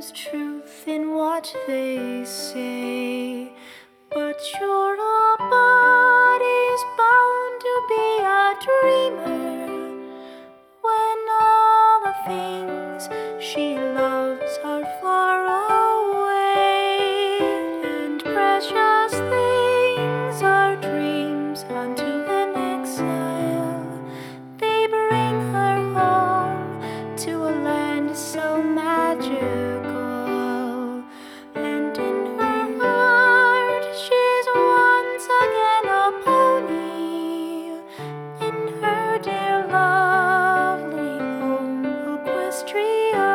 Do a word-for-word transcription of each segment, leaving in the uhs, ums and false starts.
there's truth in what they say, but your body's bound to be a dreamer when all the things she loves are far away, and precious things are dreams unto an exile. They bring her home to a land so magical, and in her heart she's once again a pony. In her dear lovely home Equestria,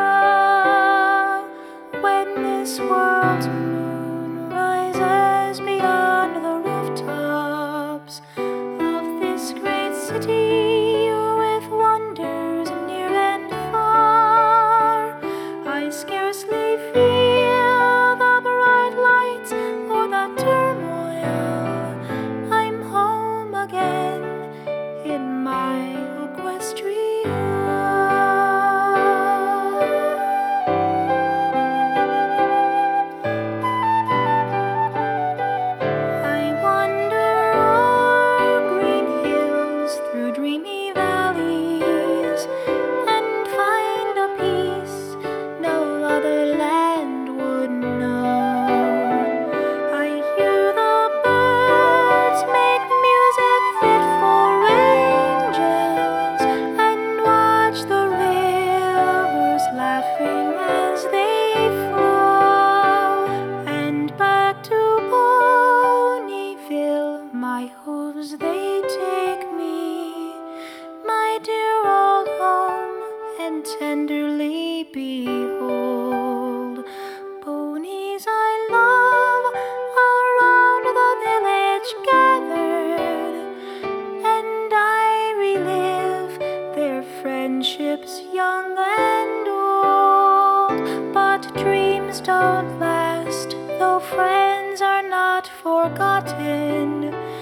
when this world's moon rises beyond the rooftops of this great city with wonders near and far, I scarcely feel the bright lights or the turmoil. I'm home again in my Equestria. I wander o'er green hills, through dreamy valleys, and find a peace no other land would know. I hear the birds make music fit for angels, and watch the rivers laughing as they flow, and back to Ponyville my hooves they take me, my dear old home, and tenderly behold. Ponies I love around the village gathered, and I relive their friendships young and old. But dreams don't last, though friends are not forgotten.